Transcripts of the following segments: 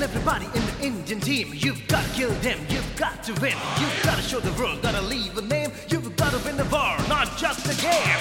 everybody in the Indian team. You've got to kill them, you've got to win. You've got to show the world, gotta leave a name. You've got to win the war, not just a game.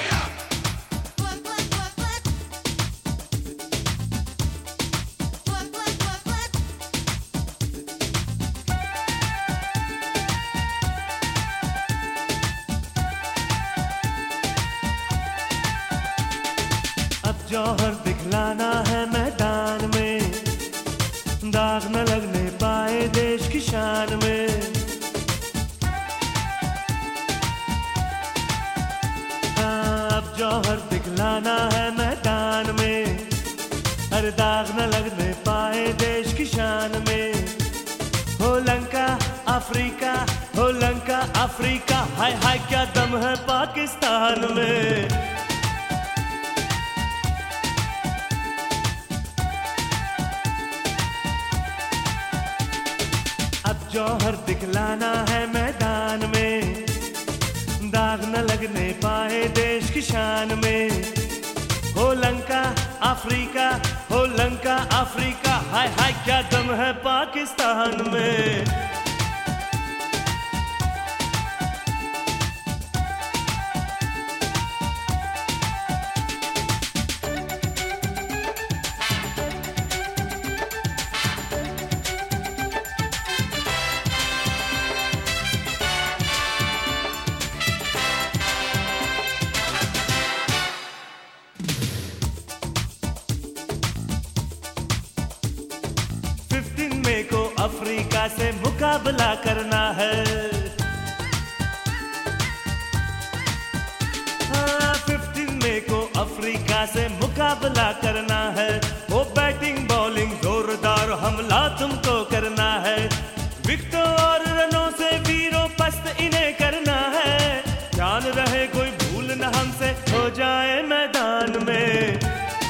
अब जौहर दिखलाना है मैदान में, दाग न लगने पाए देश की शान में। हाँ, अब जौहर दिखलाना है मैदान में, हर दाग न लगने पाए देश की शान में। हो लंका अफ्रीका, हो लंका अफ्रीका, हाय हाय क्या दम है पाकिस्तान में। अब जौहर दिखलाना है मैदान में, दाग न लगने पाए देश की शान में। हो लंका अफ्रीका, हो लंका अफ्रीका, हाय हाय क्या दम है पाकिस्तान में। मई को अफ्रीका से मुकाबला करना है। हाँ, 15 मई को अफ्रीका से मुकाबला करना है। वो बैटिंग बॉलिंग जोरदार हमला तुमको करना है। विकेटों और रनों से वीरों पस्त इन्हें करना है। ध्यान रहे कोई भूल न हमसे हो जाए मैदान में।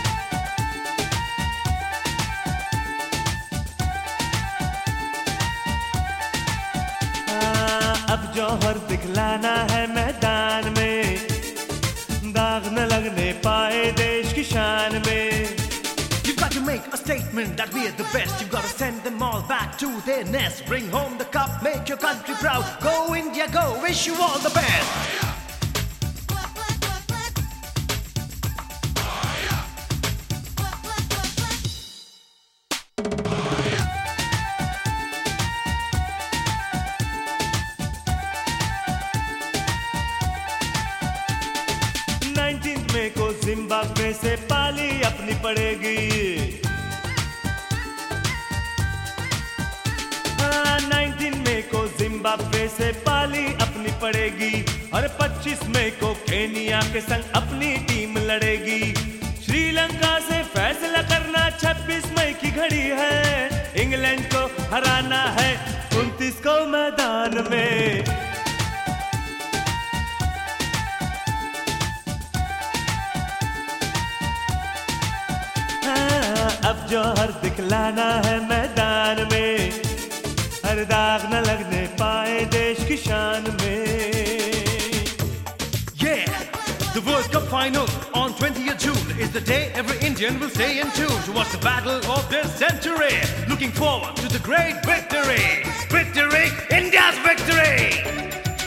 अब जौहर दिखलाना है मैदान में, दाग न लगने पाए देश की शान में। You've got to make a statement that we are the best. You've got to send them all back to their nest. Bring home the cup, make your country proud. Go India, go, wish you all the best. मई को Zimbabwe से पाली अपनी पड़ेगी। हाँ, 19 मई को Zimbabwe से पाली अपनी पड़ेगी। और 25 मई को केनिया के संग अपनी टीम लड़ेगी। श्रीलंका से फैसला करना 26 मई की घड़ी है। इंग्लैंड को हराना है 29 को मैदान में। अब जौहर दिखलाना है मैदान में, हर दाग न लगने पाए देश की शान में। Yeah, the World Cup final on 20th June is the day every Indian will stay in tune to watch the battle of this century. Looking forward to the great victory. Victory, India's victory!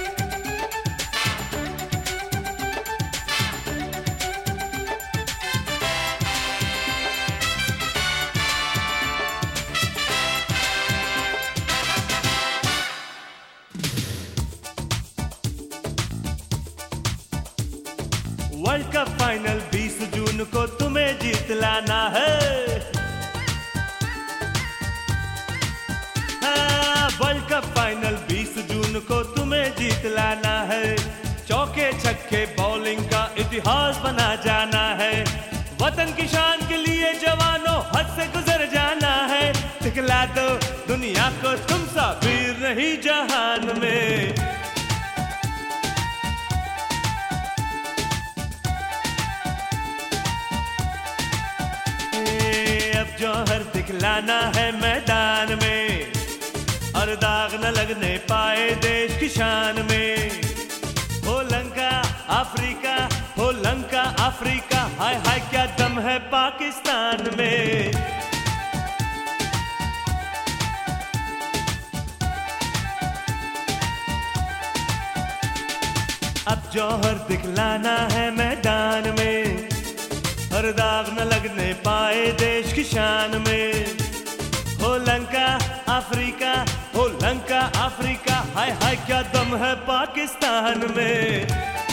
World cup final 20 जून को तुम्हें जीत लाना है। हाँ, world cup final 20 जून को तुम्हें जीत लाना है। चौके छक्के बॉलिंग का इतिहास बना जाना है। वतन की शान के लिए जवानों हद से गुजर जाना है। दिखला दो दुनिया को तुम सा वीर नहीं जहान में। जौहर दिखलाना है मैदान में, और दाग न लगने पाए देश की शान में। हो लंका अफ्रीका, हो लंका अफ्रीका, हाय हाय क्या दम है पाकिस्तान में। अब जौहर दिखलाना है मैदान में, हर दाग न लगने पाए देश की शान में। हो लंका अफ्रीका, हो लंका अफ्रीका, हाय हाय क्या दम है पाकिस्तान में।